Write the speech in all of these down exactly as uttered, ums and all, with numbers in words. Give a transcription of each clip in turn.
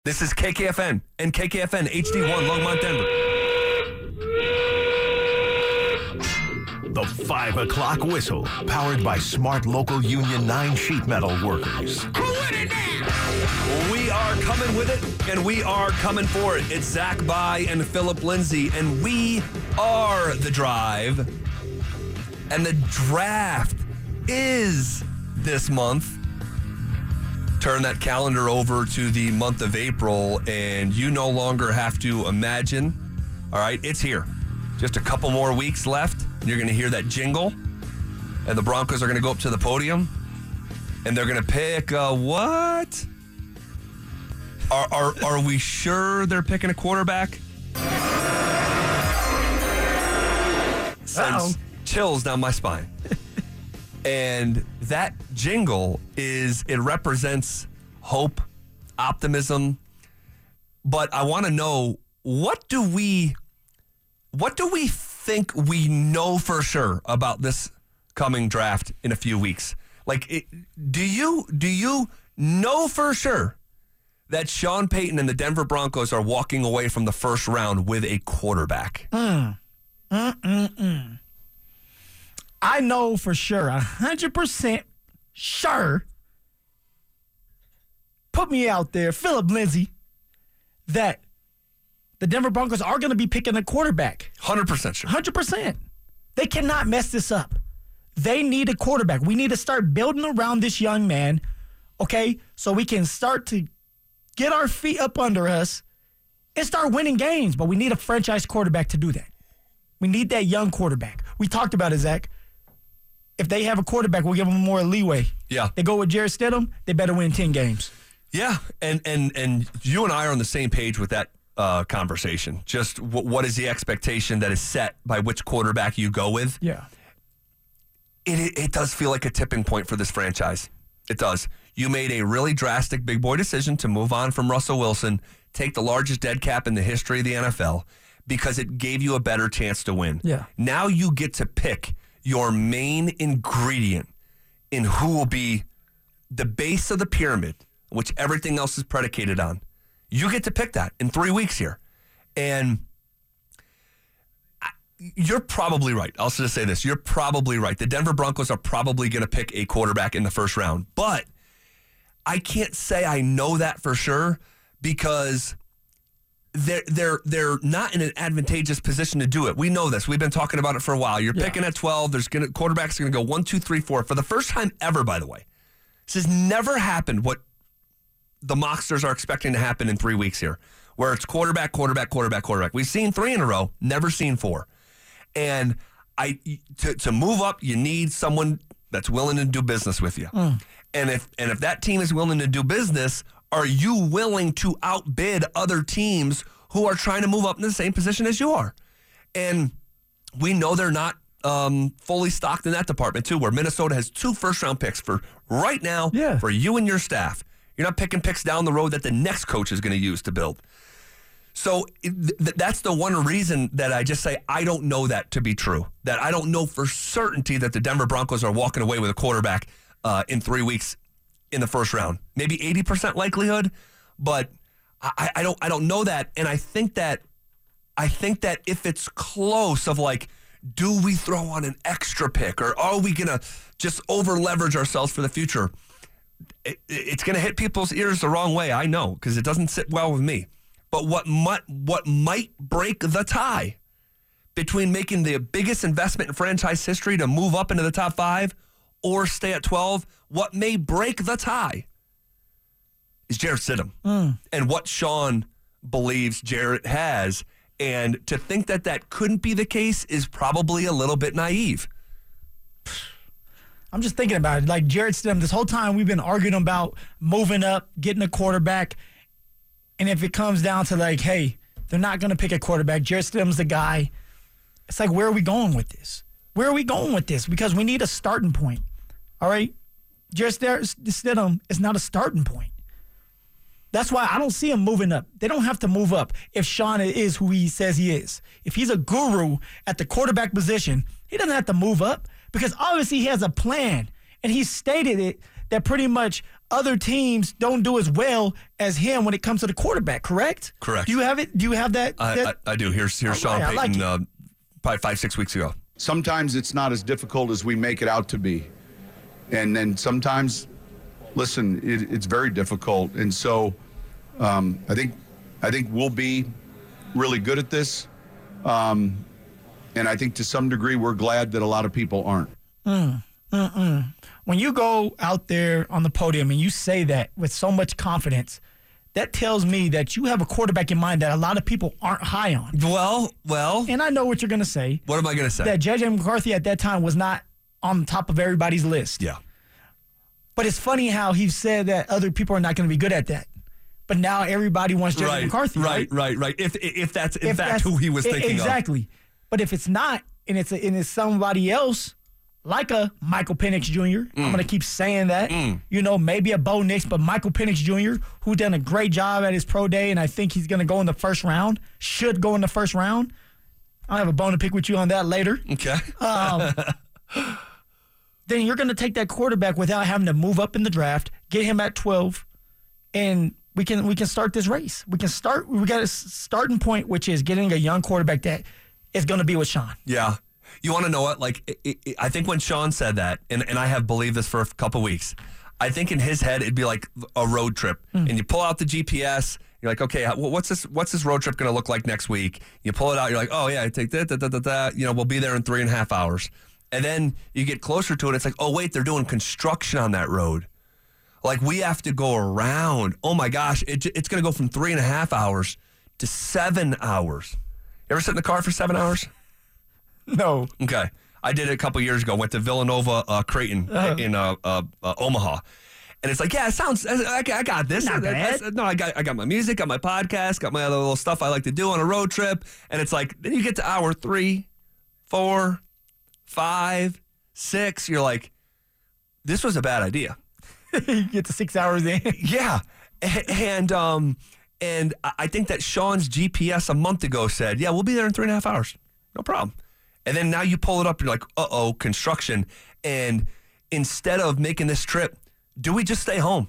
This is K K F N and K K F N H D one, Longmont, Denver. The five o'clock whistle, powered by Smart Local Union nine Sheet Metal Workers. We are coming with it, and we are coming for it. It's Zach By and Philip Lindsay, and we are The Drive. And the draft is this month. Turn that calendar over to the month of April, and you no longer have to imagine. All right, it's here. Just a couple more weeks left. You're going to hear that jingle, and the Broncos are going to go up to the podium, and they're going to pick uh, what? Are, are are we sure they're picking a quarterback? Sends chills down my spine. And that jingle is, it represents hope, optimism. But I want to know, what do we, what do we think we know for sure about this coming draft in a few weeks? Like, it, do you do you know for sure that Sean Payton and the Denver Broncos are walking away from the first round with a quarterback? Mm. Mm-mm-mm. I know for sure, one hundred percent sure, put me out there, Philip Lindsay, that the Denver Broncos are going to be picking a quarterback. one hundred percent sure. one hundred percent. They cannot mess this up. They need a quarterback. We need to start building around this young man, okay, so we can start to get our feet up under us and start winning games. But we need a franchise quarterback to do that. We need that young quarterback. We talked about it, Zach. If they have a quarterback, we'll give them more leeway. Yeah. They go with Jarrett Stidham, they better win ten games. Yeah, and and and you and I are on the same page with that uh, conversation. Just w- what is the expectation that is set by which quarterback you go with? Yeah. It, it it does feel like a tipping point for this franchise. It does. You made a really drastic big boy decision to move on from Russell Wilson, take the largest dead cap in the history of the N F L, because it gave you a better chance to win. Yeah. Now you get to pick your main ingredient in who will be the base of the pyramid, which everything else is predicated on. You get to pick that in three weeks here. And I, you're probably right. I'll just say this. You're probably right. The Denver Broncos are probably going to pick a quarterback in the first round. But I can't say I know that for sure, because They're they're they're not in an advantageous position to do it. We know this. We've been talking about it for a while. You're yeah. picking at twelve. There's gonna quarterbacks are gonna go one, two, three, four for the first time ever. By the way, this has never happened. What the Mocksters are expecting to happen in three weeks here, where it's quarterback, quarterback, quarterback, quarterback. We've seen three in a row, never seen four. And I to to move up, you need someone that's willing to do business with you. Mm. And if and if that team is willing to do business, are you willing to outbid other teams who are trying to move up in the same position as you are? And we know they're not um, fully stocked in that department, too, where Minnesota has two first-round picks for right now yeah. for you and your staff. You're not picking picks down the road that the next coach is going to use to build. So th- that's the one reason that I just say I don't know that to be true, that I don't know for certainty that the Denver Broncos are walking away with a quarterback uh, in three weeks in the first round. Maybe eighty percent likelihood, but I, I don't I don't know that. And I think that I think that if it's close of like, do we throw on an extra pick, or are we gonna just over leverage ourselves for the future? It, it's gonna hit people's ears the wrong way, I know, because it doesn't sit well with me. But what might what might break the tie between making the biggest investment in franchise history to move up into the top five or stay at twelve, what may break the tie is Jarrett Stidham mm. and what Sean believes Jarrett has. And to think that that couldn't be the case is probably a little bit naive. I'm just thinking about it. Like Jarrett Stidham, this whole time we've been arguing about moving up, getting a quarterback. And if it comes down to like, hey, they're not going to pick a quarterback, Jarrett Stidham's the guy. It's like, where are we going with this? Where are we going with this? Because we need a starting point. All right? Jarrett Stidham is not a starting point. That's why I don't see him moving up. They don't have to move up if Sean is who he says he is. If he's a guru at the quarterback position, he doesn't have to move up because obviously he has a plan. And he stated it that pretty much other teams don't do as well as him when it comes to the quarterback, correct? Correct. Do you have it? Do you have that? I, that? I, I do. Here's here's All Sean right, I Payton like uh, probably five, six weeks ago. Sometimes it's not as difficult as we make it out to be. And then sometimes, listen, it, it's very difficult. And so um, I think I think we'll be really good at this. Um, and I think to some degree we're glad that a lot of people aren't. Mm, mm-mm. When you go out there on the podium and you say that with so much confidence, that tells me that you have a quarterback in mind that a lot of people aren't high on. Well, well. And I know what you're going to say. What am I going to say? That J J McCarthy at that time was not on the top of everybody's list. Yeah. But it's funny how he said that other people are not going to be good at that. But now everybody wants J J right, McCarthy, right? Right, right, right. If if that's in if fact that's, who he was thinking exactly. of. Exactly. But if it's not, and it's a, and it's somebody else, like a Michael Penix Junior, mm. I'm going to keep saying that. Mm. You know, maybe a Bo Nix, but Michael Penix Junior, who done a great job at his pro day, and I think he's going to go in the first round, should go in the first round. I'll have a bone to pick with you on that later. Okay. Um, then you're going to take that quarterback without having to move up in the draft, get him at twelve, and we can we can start this race. We can start. We got a starting point, which is getting a young quarterback that is going to be with Sean. Yeah. You want to know what? Like, it, it, I think when Sean said that, and, and I have believed this for a couple weeks, I think in his head it'd be like a road trip, mm. and you pull out the G P S. You're like, okay, what's this? What's this road trip going to look like next week? You pull it out. You're like, oh yeah, I take that, that, that, that, that. You know, we'll be there in three and a half hours. And then you get closer to it. It's like, oh wait, they're doing construction on that road. Like we have to go around. Oh my gosh, it, it's going to go from three and a half hours to seven hours. You ever sit in the car for seven hours? No. Okay. I did it a couple years ago. Went to Villanova uh, Creighton uh-huh. in uh, uh, uh, Omaha. And it's like, yeah, it sounds, I, I got this. Not I, bad. no, I got I got my music, got my podcast, got my other little stuff I like to do on a road trip. And it's like, then you get to hour three, four, five, six. You're like, this was a bad idea. You get to six hours in. Yeah. And, um, and I think that Sean's G P S a month ago said, yeah, we'll be there in three and a half hours. No problem. And then now you pull it up, you're like, uh-oh, construction. And instead of making this trip, do we just stay home?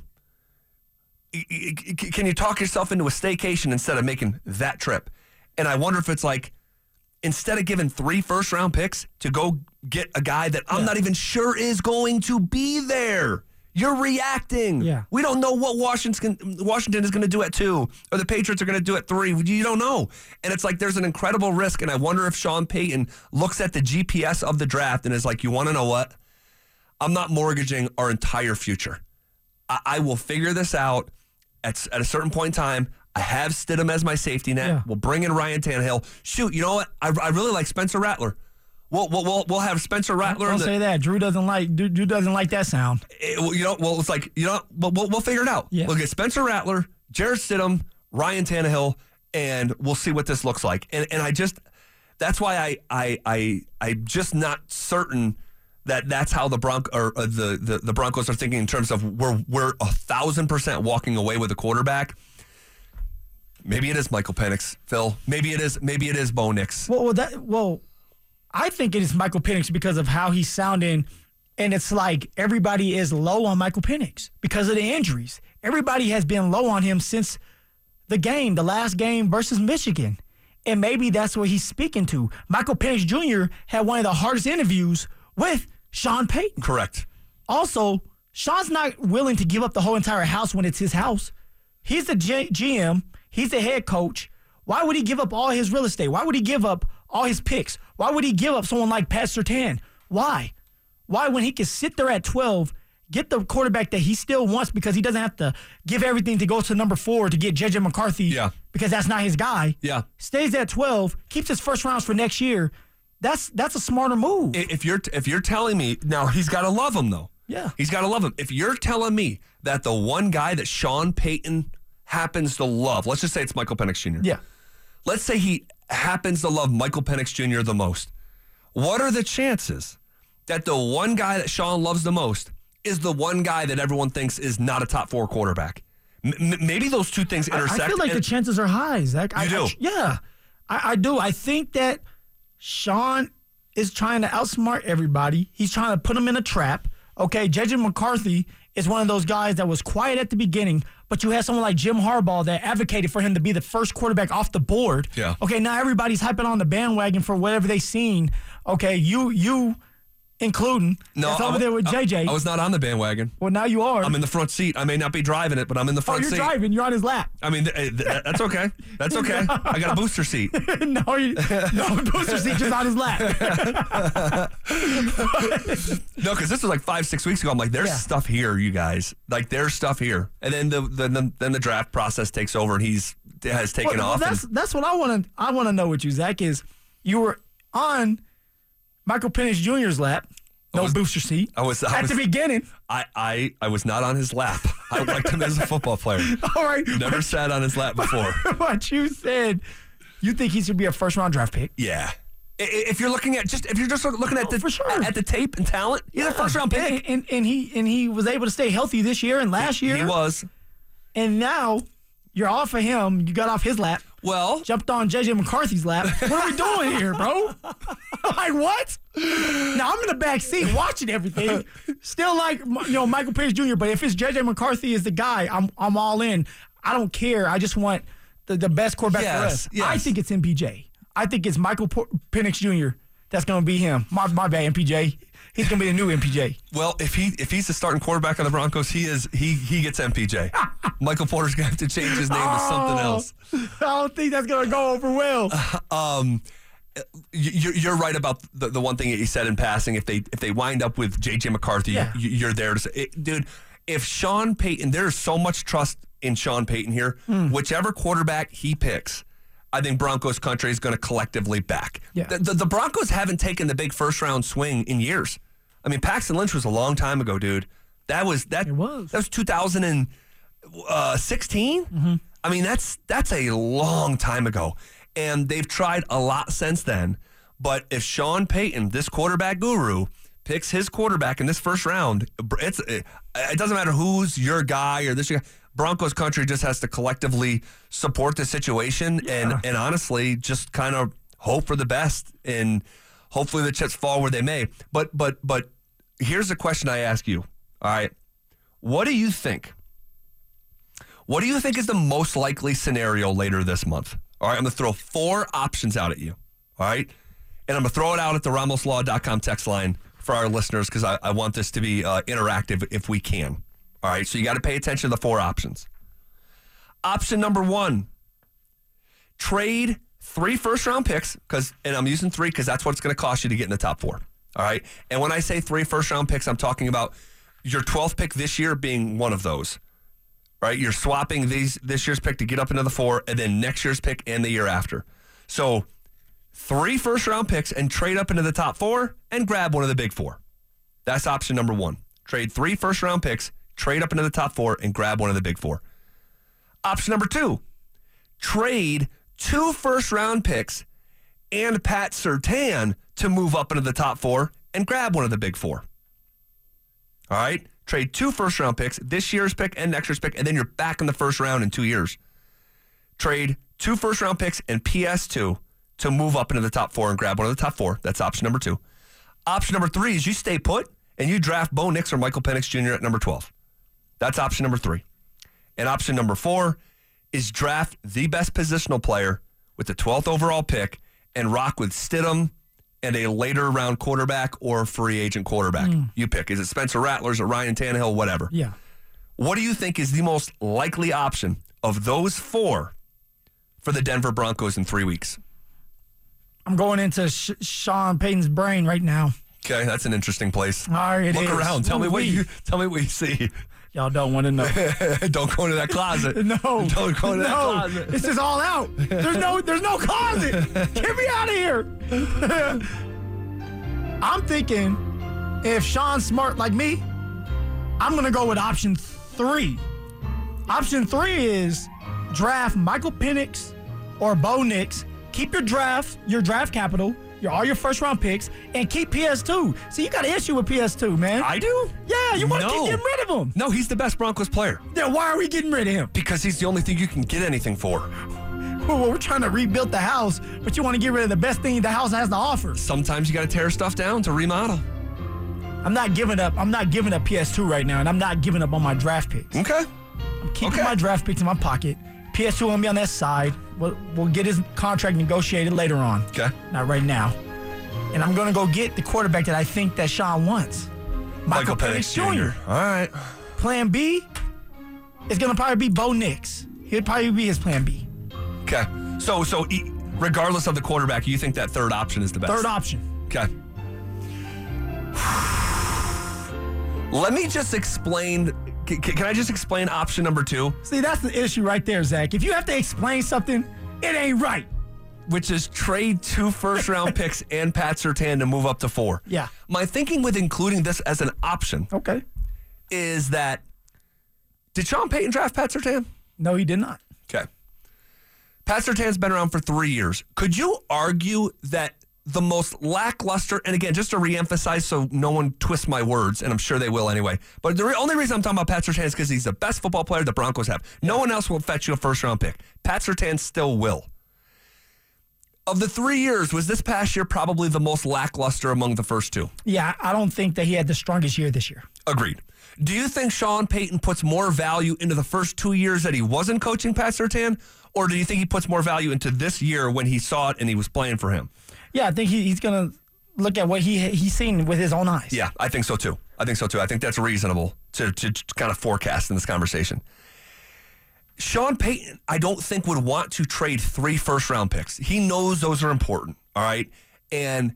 Can you talk yourself into a staycation instead of making that trip? And I wonder if it's like, instead of giving three first-round picks to go get a guy that I'm yeah. not even sure is going to be there. You're reacting. Yeah. We don't know what Washington Washington is going to do at two, or the Patriots are going to do at three. You don't know. And it's like there's an incredible risk, and I wonder if Sean Payton looks at the G P S of the draft and is like, you want to know what? I'm not mortgaging our entire future. I, I will figure this out at, at a certain point in time. I have Stidham as my safety net. Yeah. We'll bring in Ryan Tannehill. Shoot, you know what? I, I really like Spencer Rattler. We'll, we'll, we'll have Spencer Rattler. Don't the, say that. Drew doesn't like Drew, Drew doesn't like that sound. It, you know, well, it's like, you know, we'll, we'll, we'll figure it out. Yeah. We'll get Spencer Rattler, Jarrett Stidham, Ryan Tannehill, and we'll see what this looks like. And and I just, that's why I I I I'm just not certain that that's how the Bronc or uh, the, the the Broncos are thinking in terms of we're we're a thousand percent walking away with a quarterback. Maybe it is Michael Penix, Phil. Maybe it is. Maybe it is Bo Nix. Well, well, that well. I think it is Michael Penix because of how he's sounding, and it's like everybody is low on Michael Penix because of the injuries. Everybody has been low on him since the game, the last game versus Michigan, and maybe that's what he's speaking to. Michael Penix Junior had one of the hardest interviews with Sean Payton. Correct. Also, Sean's not willing to give up the whole entire house when it's his house. He's the G- GM. He's the head coach. Why would he give up all his real estate? Why would he give up all his picks? Why would he give up someone like Pat Surtain? Why? Why when he can sit there at twelve, get the quarterback that he still wants because he doesn't have to give everything to go to number four to get J J McCarthy yeah. because that's not his guy. Yeah. Stays at twelve, keeps his first rounds for next year. That's that's a smarter move. If you're if you're telling me, now he's got to love him though. Yeah. He's got to love him. If you're telling me that the one guy that Sean Payton happens to love, let's just say it's Michael Penix Junior Yeah. Let's say he happens to love Michael Penix Junior the most. What are the chances that the one guy that Sean loves the most is the one guy that everyone thinks is not a top four quarterback? M- maybe those two things intersect. I, I feel like the chances are high, Zach. You I, do? I, yeah, I, I do. I think that Sean is trying to outsmart everybody. He's trying to put him in a trap. Okay, J J McCarthy is one of those guys that was quiet at the beginning, but you had someone like Jim Harbaugh that advocated for him to be the first quarterback off the board. Yeah. Okay, now everybody's hyping on the bandwagon for whatever they seen. Okay, you you including. No, that's over I, there with J J. I, I was not on the bandwagon. Well, now you are. I'm in the front seat. I may not be driving it, but I'm in the oh, front you're seat. driving. You're on his lap. I mean, th- th- that's okay. That's okay. I got a booster seat. no, you, no, booster seat just on his lap. No, because this was like five, six weeks ago. I'm like, there's Yeah. stuff here, you guys. Like, there's stuff here. And then the, the, the then the draft process takes over, and he's has taken well, off. Well, that's and, that's what I want to I want to know with you, Zach. Is you were on Michael Penix Junior's lap. No was- booster seat. I was- I at was- the beginning. I, I I was not on his lap. I liked him as a football player. All right. Never sat on his lap before. What you said, you think he should be a first round draft pick? Yeah. I- i- If you're looking at just if you're just looking at Oh, the for sure. at the tape and talent, he's a first round pick. And, and, and he and he was able to stay healthy this year and last year. He was. And now you're off of him. You got off his lap. Well, Jumped on J J McCarthy's lap. What are we doing here, bro? Like what? Now I'm in the back seat watching everything. Still like you know Michael Penix Junior But if it's J J McCarthy is the guy, I'm I'm all in. I don't care. I just want the, the best quarterback for Yes, us. yes. I think it's M P J. I think it's Michael P- Penix Junior That's going to be him. My my bad, M P J. He's going to be the new M P J. well, if he if he's the starting quarterback on the Broncos, he is he he gets M P J. Michael Porter's gonna have to change his name to something else. I don't think that's going to go over well. Um, you're, you're right about the, the one thing that you said in passing. If they if they wind up with J J McCarthy, Yeah. you, you're there to say, it, dude. If Sean Payton, there's so much trust in Sean Payton here. Hmm. Whichever quarterback he picks, I think Broncos country is going to collectively back. Yeah. The, the, the Broncos haven't taken the big first round swing in years. I mean, Paxton Lynch was a long time ago, dude. That was that. It was. That was two thousand sixteen. Mm-hmm. I mean, that's that's a long time ago, and they've tried a lot since then. But if Sean Payton, this quarterback guru, picks his quarterback in this first round, it's it, it doesn't matter who's your guy or this guy. Broncos country just has to collectively support the situation and and honestly just kind of hope for the best and hopefully the chips fall where they may. But but but here's the question I ask you. All right, what do you think? What do you think is the most likely scenario later this month? All right, I'm going to throw four options out at you. All right, and I'm going to throw it out at the Ramos Law dot com text line for our listeners because I, I want this to be uh, interactive if we can. All right, so you got to pay attention to the four options. Option number one, trade three first-round picks, because, and I'm using three because that's what it's going to cost you to get in the top four. All right, and when I say three first-round picks, I'm talking about your twelfth pick this year being one of those. Right, you're swapping these this year's pick to get up into the four, and then next year's pick and the year after. So, three first-round picks and trade up into the top four and grab one of the big four. That's option number one. Trade three first-round picks, trade up into the top four, and grab one of the big four. Option number two, trade two first-round picks and Pat Surtain to move up into the top four and grab one of the big four. All right? Trade two first-round picks, this year's pick and next year's pick, and then you're back in the first round in two years. Trade two first-round picks and P S two to move up into the top four and grab one of the top four. That's option number two. Option number three is you stay put and you draft Bo Nix or Michael Penix Junior at number twelve. That's option number three. And option number four is draft the best positional player with the twelfth overall pick and rock with Stidham and a later round quarterback or free agent quarterback. Mm. You pick. Is it Spencer Rattlers or Ryan Tannehill, whatever. Yeah. What do you think is the most likely option of those four for the Denver Broncos in three weeks? I'm going into Sh- Sean Payton's brain right now. Okay, that's an interesting place. All right, it Look is. around. Tell me what you tell me what you see. Y'all don't want to know. Don't go into that closet. No, Don't go into that no. closet. This is all out. There's no, there's no closet. Get me out of here. I'm thinking, if Sean's smart like me, I'm gonna go with option three. Option three is draft Michael Penix or Bo Nix. Keep your draft, your draft capital, your all your first round picks, and keep P S two. See, you got an issue with P S two, man. I do? yeah, you want to No. keep getting rid of him. No, he's the best Broncos player Then why are we getting rid of him? because he's the only thing you can get anything for. Well, we're trying to rebuild the house, but you want to get rid of the best thing the house has to offer. Sometimes you got to tear stuff down to remodel. I'm not giving up. I'm not giving up P S two right now, and I'm not giving up on my draft picks. Okay. I'm keeping Okay. my draft picks in my pocket. P S two will be on that side. We'll, we'll get his contract negotiated later on. Okay. Not right now. And I'm going to go get the quarterback that I think that Sean wants. Michael, Penix Junior All right. Plan B is going to probably be Bo Nix. He'll probably be his plan B. Okay. So, so e- regardless of the quarterback, you think that third option is the best? Third option. Okay. Let me just explain. Can, can I just explain option number two? See, that's the issue right there, Zach. If you have to explain something, it ain't right. Which is trade two first-round picks and Pat Surtain to move up to four. Yeah. My thinking with including this as an option Okay. is that, did Sean Payton draft Pat Surtain? No, he did not. Okay. Pat Surtain's been around for three years. Could you argue that the most lackluster, and again, just to reemphasize so no one twists my words, and I'm sure they will anyway, but the re- only reason I'm talking about Pat Surtain is because he's the best football player the Broncos have. No one else will fetch you a first-round pick. Pat Surtain still will. Of the three years, was this past year probably the most lackluster among the first two? Yeah, I don't think that he had the strongest year this year. Agreed. Do you think Sean Payton puts more value into the first two years that he wasn't coaching Pat Surtain, or do you think he puts more value into this year when he saw it and he was playing for him? Yeah, I think he, he's going to look at what he he's seen with his own eyes. Yeah, I think so too. I think so too. I think that's reasonable to, to kind of forecast in this conversation. Sean Payton, I don't think would want to trade three first-round picks. He knows those are important, all right? And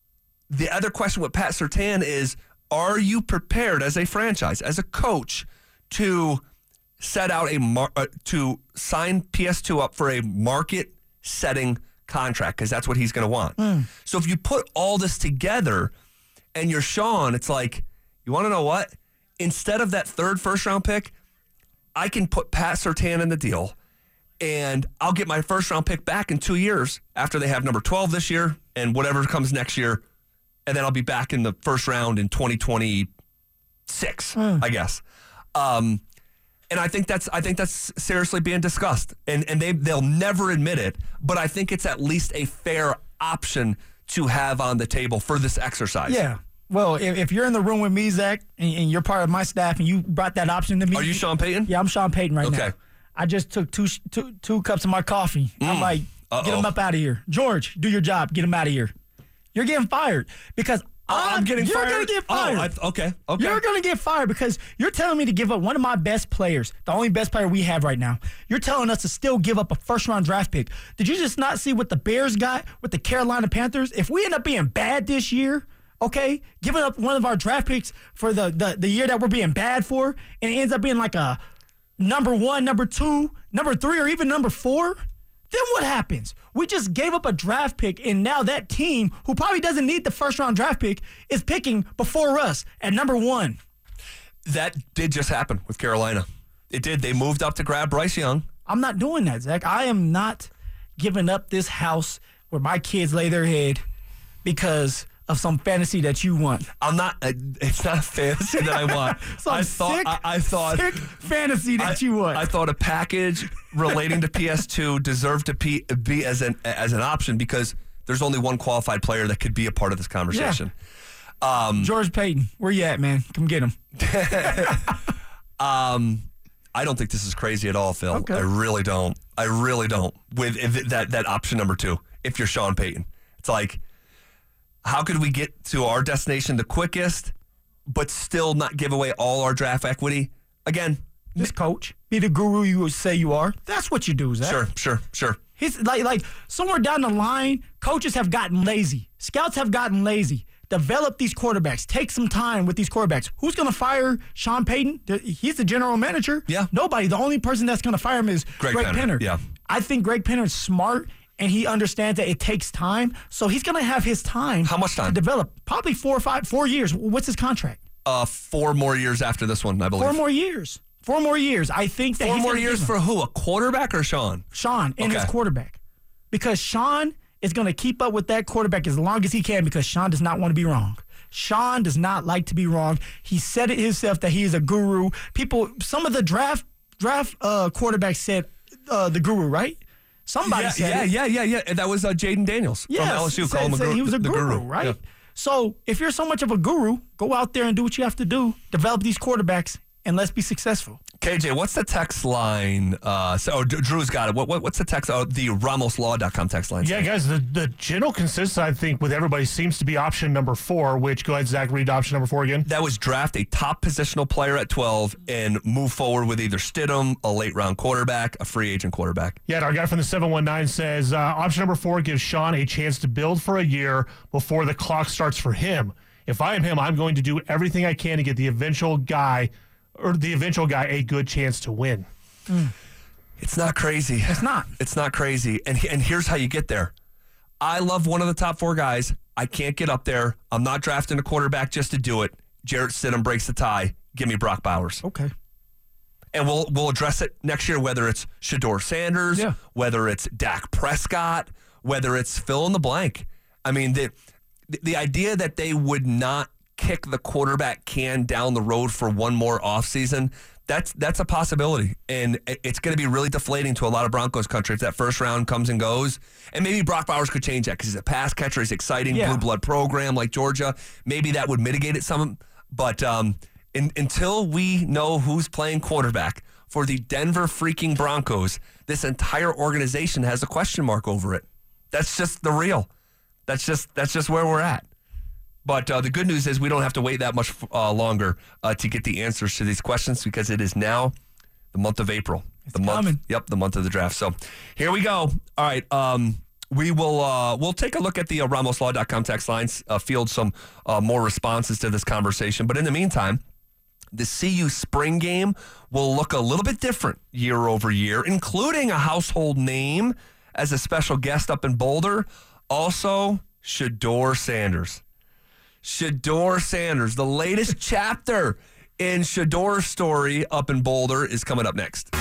the other question with Pat Surtain is, are you prepared as a franchise, as a coach, to set out a mar- uh, to sign P S two up for a market-setting contract? Because that's what he's going to want. Mm. So if you put all this together and you're Sean, it's like, you want to know what? Instead of that third first-round pick, I can put Pat Surtain in the deal, and I'll get my first-round pick back in two years after they have number twelve this year and whatever comes next year, and then I'll be back in the first round in twenty twenty-six, mm. I guess. Um, and I think that's I think that's seriously being discussed, and and they they'll never admit it, but I think it's at least a fair option to have on the table for this exercise. Yeah. Well, if, if you're in the room with me, Zach, and, and you're part of my staff, and you brought that option to me. Are you Sean Payton? Yeah, I'm Sean Payton right okay. now. I just took two, two, two cups of my coffee. Mm. I'm like, Uh-oh. get him up out of here. George, do your job. Get him out of here. You're getting fired because I'm, I'm getting you're fired. You're going to get fired. Oh, I, okay, okay. You're going to get fired because you're telling me to give up one of my best players, the only best player we have right now. You're telling us to still give up a first-round draft pick. Did you just not see what the Bears got with the Carolina Panthers? If we end up being bad this year, okay, giving up one of our draft picks for the, the, the year that we're being bad for, and it ends up being like a number one, number two, number three, or even number four, then what happens? We just gave up a draft pick, and now that team, who probably doesn't need the first-round draft pick, is picking before us at number one. That did just happen with Carolina. It did. They moved up to grab Bryce Young. I'm not doing that, Zach. I am not giving up this house where my kids lay their head because of some fantasy that you want. I'm not. Uh, it's not a fantasy that I want. some I thought. Sick, I, I thought. Sick fantasy that I, you want. I thought a package relating to P S two deserved to be, be as an as an option because there's only one qualified player that could be a part of this conversation. Yeah. Um, George Payton, where you at, man? Come get him. um, I don't think this is crazy at all, Phil. Okay. I really don't. I really don't. With if that that option number two, if you're Sean Payton, it's like, how could we get to our destination the quickest, but still not give away all our draft equity? Again, just coach. Be the guru you would say you are. That's what you do, Zach. Sure, sure, sure. He's like, like somewhere down the line, coaches have gotten lazy. Scouts have gotten lazy. Develop these quarterbacks. Take some time with these quarterbacks. Who's going to fire Sean Payton? He's the general manager. Yeah. Nobody. The only person that's going to fire him is Greg, Greg Penner. Penner. Yeah. I think Greg Penner is smart, and he understands that it takes time. So he's going to have his time. How much time? To develop. Probably four or five, four years. What's his contract? Uh, four more years after this one, I believe. Four more years. Four more years. I think that Four he's more gonna years give him. for who? A quarterback or Sean? Sean and Okay. his quarterback. Because Sean is going to keep up with that quarterback as long as he can because Sean does not want to be wrong. Sean does not like to be wrong. He said it himself that he is a guru. People, some of the draft draft uh, quarterbacks said uh, the guru, right? Somebody yeah, said yeah, it. yeah, yeah, yeah. And that was uh, Jaden Daniels Yes, from L S U. said- Call him a said guru, he was a the guru, guru. right? Yeah. So if you're so much of a guru, go out there and do what you have to do. Develop these quarterbacks, and let's be successful. K J, what's the text line? Uh, so oh, Drew's got it. What, what, what's the text? Oh, the Ramos Law dot com text line. Yeah, guys, the, the general consensus, I think, with everybody seems to be option number four, which, go ahead, Zach, read option number four again. That was draft a top positional player at twelve and move forward with either Stidham, a late-round quarterback, a free agent quarterback. Yeah, our guy from the seven one nine says, uh, option number four gives Sean a chance to build for a year before the clock starts for him. If I am him, I'm going to do everything I can to get the eventual guy or the eventual guy a good chance to win. Mm. It's not crazy. It's not. It's not crazy. And and here's how you get there. I love one of the top four guys. I can't get up there. I'm not drafting a quarterback just to do it. Jarrett Stidham breaks the tie. Give me Brock Bowers. Okay. And we'll we'll address it next year, whether it's Shedeur Sanders, yeah. whether it's Dak Prescott, whether it's fill in the blank. I mean, the the idea that they would not kick the quarterback can down the road for one more offseason, that's that's a possibility. And it's going to be really deflating to a lot of Broncos country if that first round comes and goes. And maybe Brock Bowers could change that because he's a pass catcher. He's exciting, yeah. blue blood program like Georgia. Maybe that would mitigate it some. But um, in, until we know who's playing quarterback for the Denver freaking Broncos, this entire organization has a question mark over it. That's just the real. That's just that's just where we're at. But uh, the good news is we don't have to wait that much uh, longer uh, to get the answers to these questions because it is now the month of April. It's the month, coming. Yep, the month of the draft. So here we go. All right, um, we will uh, we'll take a look at the uh, Ramos Law dot com text lines, uh, field some uh, more responses to this conversation. But in the meantime, the C U spring game will look a little bit different year over year, including a household name as a special guest up in Boulder. Also, Shedeur Sanders. Shedeur Sanders, the latest chapter in Shedeur's story up in Boulder is coming up next.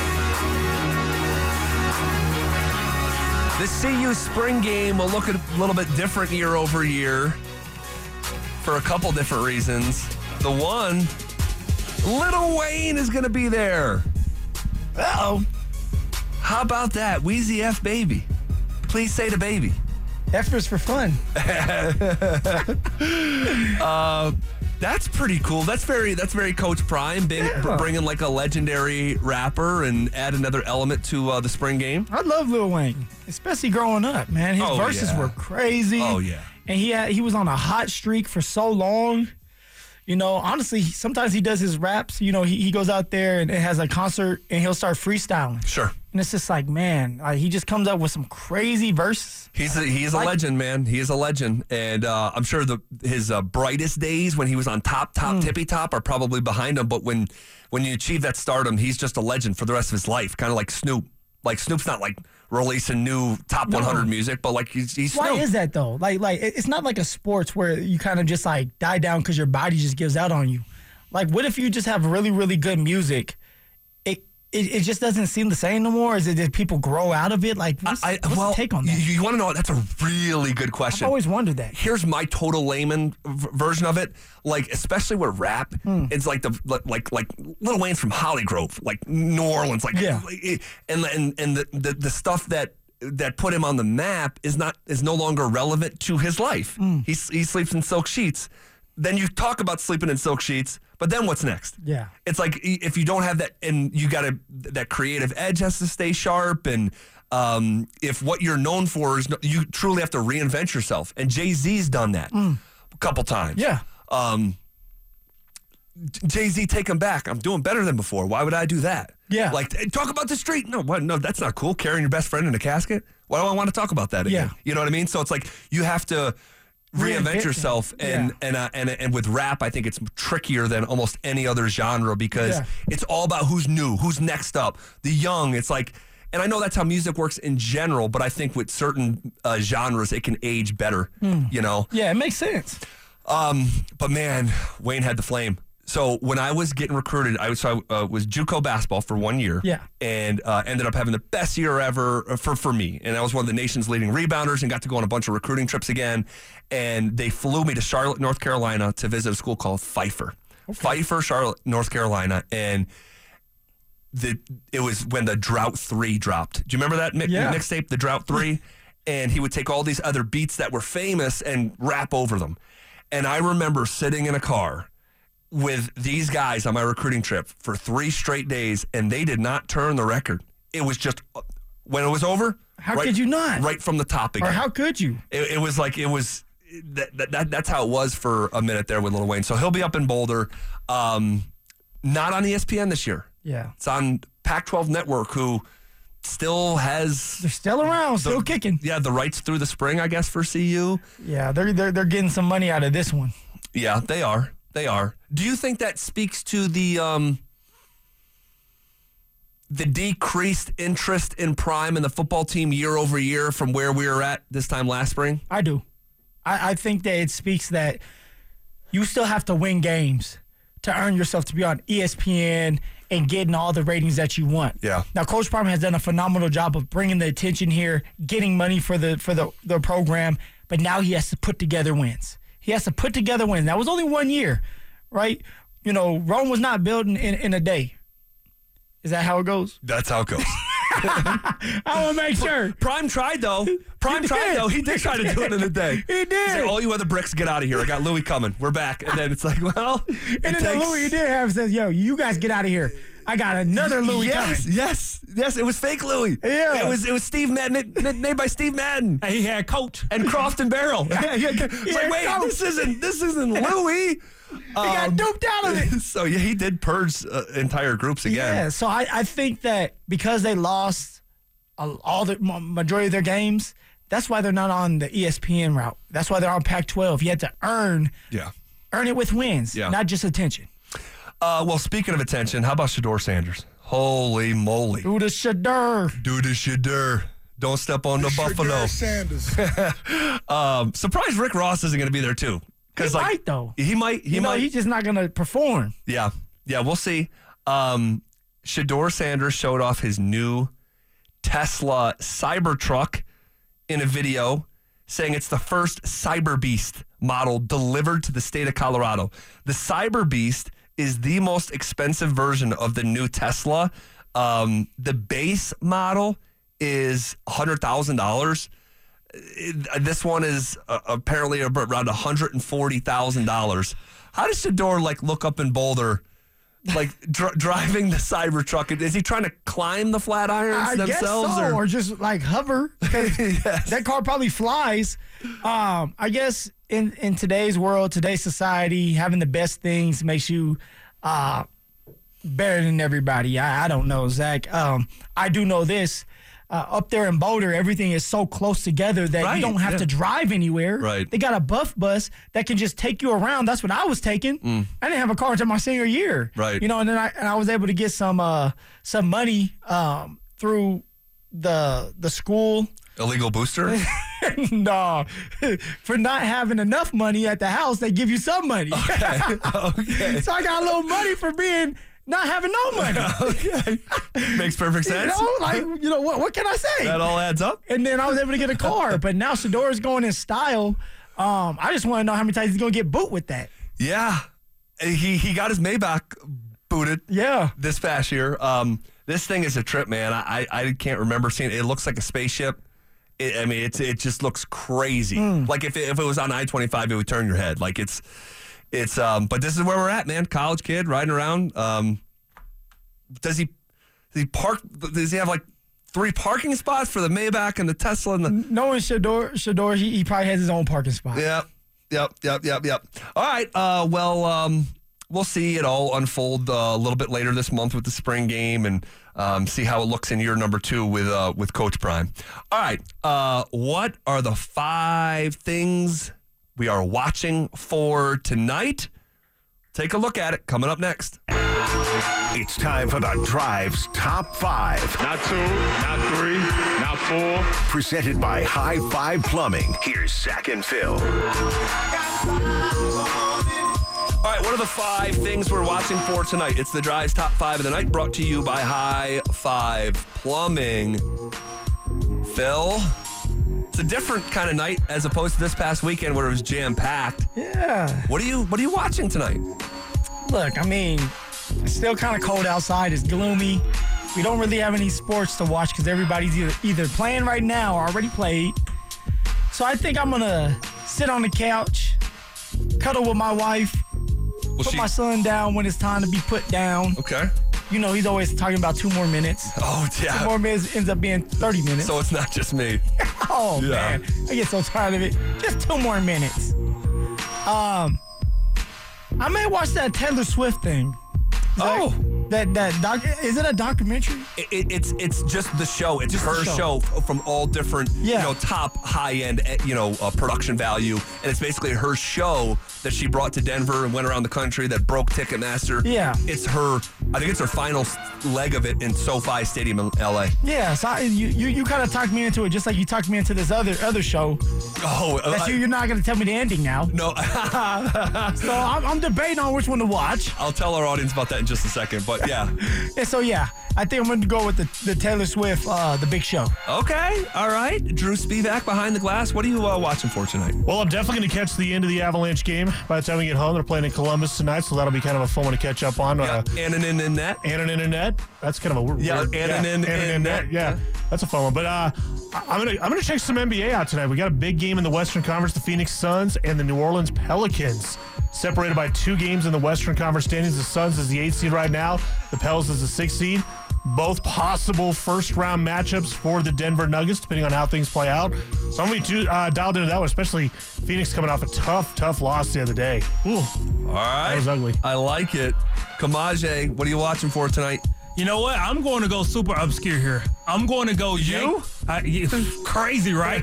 The C U spring game will look a little bit different year over year for a couple different reasons. The one, Lil Wayne is going to be there. Uh-oh. How about that? Weezy F baby. Please say the baby. F is for fun. uh, that's pretty cool. That's very that's very Coach Prime, being, Yeah. bringing like a legendary rapper and add another element to uh, the spring game. I love Lil Wayne, especially growing up, man. His Oh, verses yeah. were crazy. Oh, yeah. And he had, he was on a hot streak for so long. You know, honestly, sometimes he does his raps. You know, he, he goes out there and has a concert and he'll start freestyling. Sure. And it's just like, man, like, he just comes up with some crazy verses. He's a, he is a Like- legend, man. He is a legend, and uh, I'm sure the his uh, brightest days when he was on top, top, Mm. tippy top are probably behind him. But when when you achieve that stardom, he's just a legend for the rest of his life. Kind of like Snoop. Like Snoop's not like releasing new top No. one hundred music, but like he's he's Why Snoop. is that though? Like, like it- it's not like a sports where you kind of just like die down because your body just gives out on you. Like, what if you just have really, really good music? It it, it just doesn't seem the same no more. Is it that people grow out of it? Like, what's, I, what's well, the take on that? You, you want to know? That's a really good question. I've always wondered that. Here's my total layman v- version of it. Like, especially with rap, Hmm. it's like the like like Lil Wayne's from Hollygrove, like New Orleans, like Yeah. like, and and and the, the the stuff that that put him on the map is not is no longer relevant to his life. Hmm. He he sleeps in silk sheets. Then you talk about sleeping in silk sheets, but then what's next? Yeah. It's like if you don't have that, and you got to that creative edge has to stay sharp, and um, if what you're known for is, no, you truly have to reinvent yourself. And Jay-Z's done that a couple times. Yeah. Um, Jay-Z, take him back. I'm doing better than before. Why would I do that? Yeah. Like, hey, talk about the street. No, what? No, that's not cool. Carrying your best friend in a casket. Why do I want to talk about that again? Yeah. You know what I mean? So it's like you have to reinvent Reinvent yourself, it. and Yeah. and uh, and and with rap, I think it's trickier than almost any other genre because Yeah. it's all about who's new, who's next up, the young. It's like, and I know that's how music works in general, but I think with certain uh, genres, it can age better. You know, Yeah, it makes sense. um, but man, Wayne had the flame. So when I was getting recruited, I was so I uh, was JUCO basketball for one year, Yeah. and uh, ended up having the best year ever for for me. And I was one of the nation's leading rebounders, and got to go on a bunch of recruiting trips again. And they flew me to Charlotte, North Carolina, to visit a school called Pfeiffer, Pfeiffer, Charlotte, North Carolina, and the it was when the Drought Three dropped. Do you remember that mi- Yeah. mixtape, the Drought Three? And he would take all these other beats that were famous and rap over them. And I remember sitting in a car with these guys on my recruiting trip for three straight days, and they did not turn the record. It was just, when it was over. How right, could you not? Right from the top again. Or how could you? It, it was like, it was, that, that, that that's how it was for a minute there with Lil Wayne. So he'll be up in Boulder, um, not on E S P N this year. Yeah. It's on Pac twelve Network, who still has... They're still around, still the, kicking. Yeah, the rights through the spring, I guess, for C U. Yeah, they're, they're, they're getting some money out of this one. Yeah, they are. They are. Do you think that speaks to the um, the decreased interest in Prime and the football team year over year from where we were at this time last spring? I do. I, I think that it speaks that you still have to win games to earn yourself to be on E S P N and getting all the ratings that you want. Yeah. Now, Coach Prime has done a phenomenal job of bringing the attention here, getting money for the for the, the program, but now he has to put together wins. He has to put together wins. That was only one year, right? You know, Rome was not built in, in, in a day. Is that how it goes? That's how it goes. I want to make sure. Prime tried, though. Prime He tried, did. though. He did try to do it in a day. He did. He's like, all you other bricks, get out of here. I got Louis coming. We're back. And then it's like, well, And then takes... the Louis he did have says, yo, you guys get out of here. I got another Louis yes, coming. Yes, yes. It was fake Louis. Yeah. It was it was Steve Madden, made by Steve Madden. And he had coach. And Crofton Barrel. Yeah, yeah. It's Yeah, like, wait, Coach. this isn't this isn't Louis. He got duped out of it. So yeah, he did purge uh, entire groups again. Yeah, so I, I think that because they lost all all the majority of their games, that's why they're not on the E S P N route. That's why they're on Pac twelve. You had to earn Yeah. earn it with wins, Yeah. not just attention. Uh, well, speaking of attention, how about Shador Sanders? Holy moly. Do the Shador. Do the Shador. Don't step on the Buffalo. Sanders. um, surprised Rick Ross isn't going to be there, too. He like, might, though. He might. He you know, might. he's just not going to perform. Yeah. Yeah, we'll see. Um, Shador Sanders showed off his new Tesla Cybertruck in a video, saying it's the first Cyber Beast model delivered to the state of Colorado. The Cyber Beast is the most expensive version of the new Tesla. Um, the base model is one hundred thousand dollars. This one is uh, apparently around one hundred forty thousand dollars. How does Shador like look up in Boulder, like dr- driving the Cybertruck? Is he trying to climb the Flatirons I themselves? guess so, or? or just like hover. Because Yes. that car probably flies. Um, I guess in, in today's world, today's society, having the best things makes you uh, better than everybody. I, I don't know, Zach. Um, I do know this. Uh, up there in Boulder, everything is so close together that Right, you don't have yeah. to drive anywhere. Right. They got a buff bus that can just take you around. That's what I was taking. I didn't have a car until my senior year. Mm. Right. You know, and then I and I was able to get some uh, some money um, through the the school. Illegal booster? No, for not having enough money at the house, they give you some money. Okay. Okay. So I got a little money for being not having no money. Okay. Makes perfect You sense. know, like you know what? What can I say? That all adds up. And then I was able to get a car. But now Shador is going in style. Um, I just want to know how many times he's going to get boot with that. Yeah. He he got his Maybach booted Yeah. this past year. Um, this thing is a trip, man. I, I can't remember seeing it. It looks like a spaceship. It, I mean, it's it just looks crazy. Like if it, if it was on I twenty-five, it would turn your head. Like it's it's. Um, but this is where we're at, man. College kid riding around. Um, does he does he park? Does he have like three parking spots for the Maybach and the Tesla and the? Knowing Shador, Shador he, he probably has his own parking spot. Yep, yep, yep, yep, yep. All right. Uh, well, um, we'll see it all unfold uh, a little bit later this month with the spring game and um, see how it looks in year number two with uh, with Coach Prime. All right. Uh, what are the five things we are watching for tonight? Take a look at it. Coming up next. It's time for the Drive's Top five. Not two, not three, not four. Presented by High Five Plumbing. Here's Zach and Phil. All right, what are the five things we're watching for tonight? It's the Drive's Top Five of the Night, brought to you by High Five Plumbing. Phil, it's a different kind of night as opposed to this past weekend where it was jam-packed. Yeah. What are you What are you watching tonight? Look, I mean, it's still kind of cold outside. It's gloomy. We don't really have any sports to watch because everybody's either, either playing right now or already played. So I think I'm going to sit on the couch, cuddle with my wife, Well, put she- my son down when it's time to be put down. Okay. You know, he's always talking about two more minutes. Oh, Two yeah. more minutes ends up being thirty minutes. So it's not just me. oh, Yeah. man. I get so tired of it. Just two more minutes. Um, I may watch that Taylor Swift thing. Is that- Oh. That, that doc, is it a documentary? It, it, it's it's just the show. It's Just the her show. show. f- from all different, Yeah. you know, top high end, eh, you know, uh, production value, and it's basically her show that she brought to Denver and went around the country that broke Ticketmaster. Yeah. It's her. I think it's her final s- leg of it in SoFi Stadium in L A. Yeah, so I, you you, you kind of talked me into it, just like you talked me into this other other show. Oh, uh, That I- you, you're not going to tell me the ending now. no. So I'm, I'm debating on which one to watch. I'll tell our audience about that in just a second. But yeah. And so yeah, I think I'm going to go with the, the Taylor Swift, uh, the Big Show. Okay. All right. Drew Spivak behind the glass. What are you uh, watching for tonight? Well, I'm definitely going to catch the end of the Avalanche game by the time we get home. They're playing in Columbus tonight, so that'll be kind of a fun one to catch up on. Yeah. Uh, And an in in that. and an internet. That's kind of a weird. Yeah, weird- and an in- and an in internet. net. Yeah, that's a fun one. But uh, I- I'm gonna I'm gonna check some N B A out tonight. We got a big game in the Western Conference: the Phoenix Suns and the New Orleans Pelicans, separated by two games in the Western Conference standings. The Suns is the eighth seed right now. The Pels is the sixth seed. Both possible first-round matchups for the Denver Nuggets, depending on how things play out. So I'm going to be uh, dialed into that one, especially Phoenix coming off a tough, tough loss the other day. Ooh, All right. that was ugly. I like it. Kamaje, what are you watching for tonight? You know what? I'm going to go super obscure here. I'm going to go You? I, you crazy, right?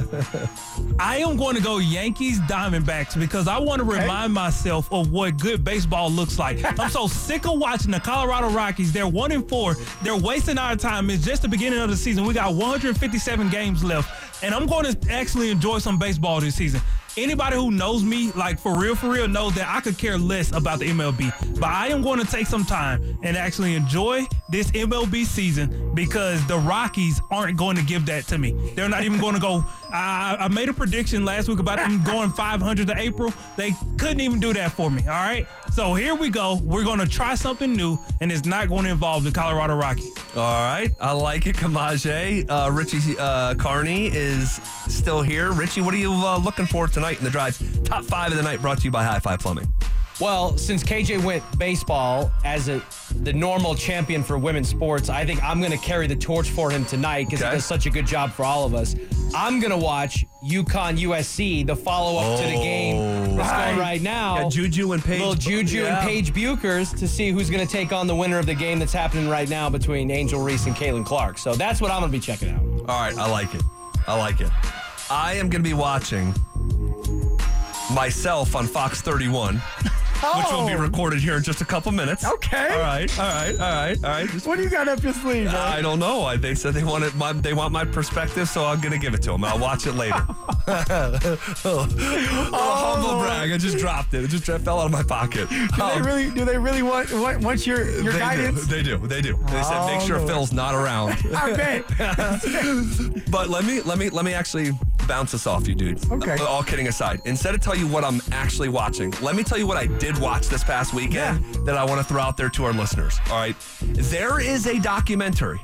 I am going to go Yankees Diamondbacks because I want to remind myself of what good baseball looks like. I'm so sick of watching the Colorado Rockies. They're one and four. They're wasting our time. It's just the beginning of the season. We got one hundred fifty-seven games left, and I'm going to actually enjoy some baseball this season. Anybody who knows me, like for real, for real, knows that I could care less about the M L B. But I am going to take some time and actually enjoy this M L B season because the Rockies aren't going to give that to me. They're not even going to go. I, I made a prediction last week about them going five hundred to April. They couldn't even do that for me. All right. So here we go. We're going to try something new, and it's not going to involve the Colorado Rockies. All right. I like it, Kamaje. Uh, Richie uh, Carney is still here. Richie, what are you uh, looking for tonight in the drive? Top five of the night brought to you by High Five Plumbing. Well, since K J went baseball as a the normal champion for women's sports, I think I'm going to carry the torch for him tonight because Okay. he does such a good job for all of us. I'm going to watch UConn U S C, the follow-up to the game that's going right now. Yeah, Juju and Paige. Little Juju Yeah. and Paige Buchers to see who's going to take on the winner of the game that's happening right now between Angel Reese and Caitlin Clark. So that's what I'm going to be checking out. All right. I like it. I like it. I am going to be watching myself on Fox thirty-one. Which will be Oh. recorded here in just a couple minutes. Okay. All right. All right. All right. All right. Just- What do you got up your sleeve, man? I don't know. I, they said they wanted my they want my perspective, so I'm gonna give it to them. I'll watch it later. oh, humble brag. I just dropped it. It just fell out of my pocket. do they really? Do they really want want, want your your they guidance? do. They do. They do. They said make Oh, sure Lord. Phil's not around. I bet. But let me let me let me actually bounce this off you, dude. Okay. All kidding aside, instead of tell you what I'm actually watching, let me tell you what I did watch this past weekend that I want to throw out there to our listeners. All right. There is a documentary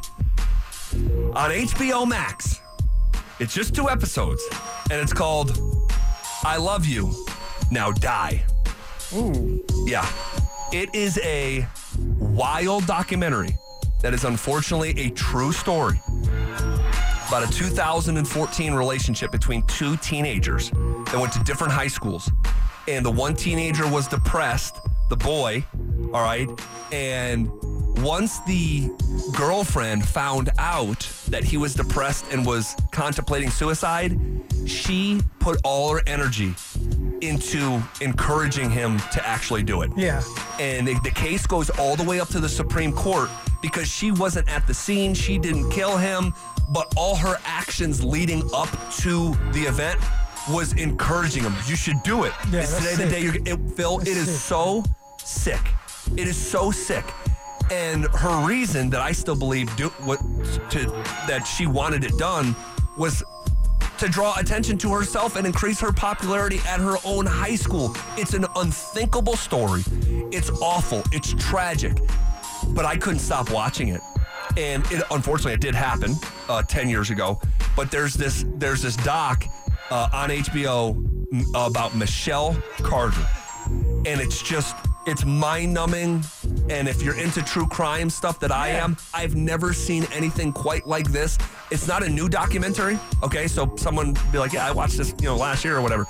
on H B O Max. It's just two episodes, and it's called I Love You, Now Die. Ooh. Yeah. It is a wild documentary that is unfortunately a true story about a two thousand fourteen relationship between two teenagers that went to different high schools. And the one teenager was depressed, the boy, all right? And once the girlfriend found out that he was depressed and was contemplating suicide, she put all her energy into encouraging him to actually do it. Yeah. And the, the case goes all the way up to the Supreme Court because she wasn't at the scene. She didn't kill him, but all her actions leading up to the event was encouraging him. You should do it. Yeah, Is that's today the sick. day you're it, Phil, That's it is sick. so sick. It is so sick. And her reason that I still believe do, what, to, that she wanted it done was to draw attention to herself and increase her popularity at her own high school. It's an unthinkable story. It's awful. It's tragic. But I couldn't stop watching it. And it, unfortunately, it did happen uh, ten years ago. But there's this there's this doc uh, on H B O about Michelle Carter. And it's just, it's mind-numbing. And if you're into true crime stuff that I am, I've never seen anything quite like this. It's not a new documentary, okay? So someone be like, yeah, I watched this, you know, last year or whatever.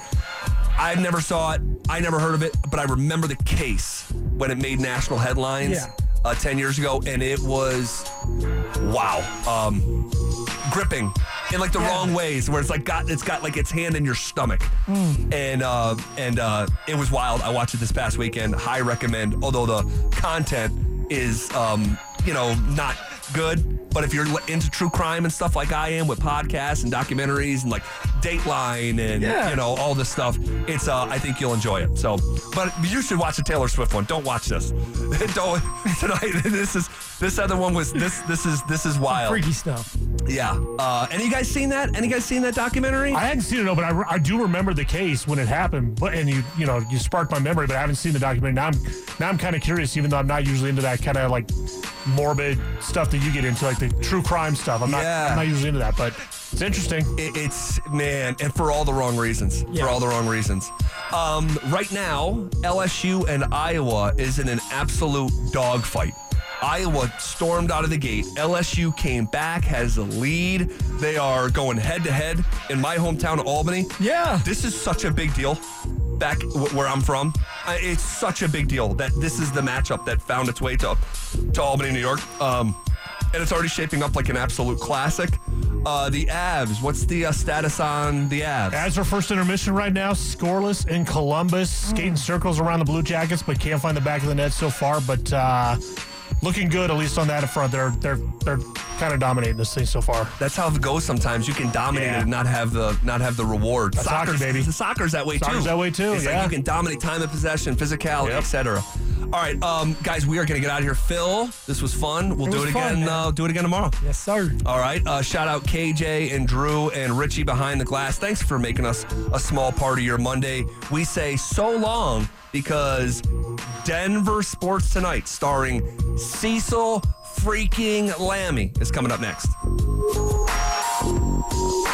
I never saw it. I never heard of it, but I remember the case when it made national headlines Yeah. uh, ten years ago, and it was, wow, um, gripping in like the Yeah. wrong ways, where it's like got it's got like its hand in your stomach, Mm. and uh, and uh, it was wild. I watched it this past weekend. High recommend. Although the content is, um, you know, not good. But if you're into true crime and stuff like I am with podcasts and documentaries and like Dateline and, Yeah. you know, all this stuff, it's, uh, I think you'll enjoy it. So, but you should watch the Taylor Swift one. Don't watch this. Don't, tonight, this is, this other one was, this, this is, this is wild. Freaky stuff. Yeah. Uh, any of you guys seen that? Any of you guys seen that documentary? I hadn't seen it, no, but I, re- I do remember the case when it happened. But and you you know you sparked my memory, but I haven't seen the documentary. Now I'm now I'm kind of curious, even though I'm not usually into that kind of like morbid stuff that you get into, like the true crime stuff. I'm not Yeah. I'm not usually into that, but it's interesting. It, it's, man, and for all the wrong reasons. Yeah. For all the wrong reasons. Um, right now, L S U and Iowa is in an absolute dogfight. Iowa stormed out of the gate. L S U came back, has a lead. They are going head-to-head in my hometown of Albany. Yeah. This is such a big deal back w- where I'm from. Uh, It's such a big deal that this is the matchup that found its way to, to Albany, New York. Um, and it's already shaping up like an absolute classic. Uh, the Avs, what's the uh, status on the Avs? As our first intermission right now, scoreless in Columbus, skating circles around the Blue Jackets, but can't find the back of the net so far. But uh, looking good, at least on that front. They're they're they're kind of dominating this thing so far. That's how it goes sometimes. You can dominate Yeah. it and not have the not have the reward. That's hockey, baby. The soccer's that way too. Soccer's that way, too, It's yeah. like you can dominate time of possession, physicality, Yep. et cetera. All right, um, guys, we are going to get out of here. Phil, this was fun. We'll It do was it fun, again. man. uh, do it again tomorrow. Yes, sir. All right. Uh, shout out K J and Drew and Richie behind the glass. Thanks for making us a small part of your Monday. We say so long because Denver Sports Tonight, starring Cecil freaking Lammy, is coming up next.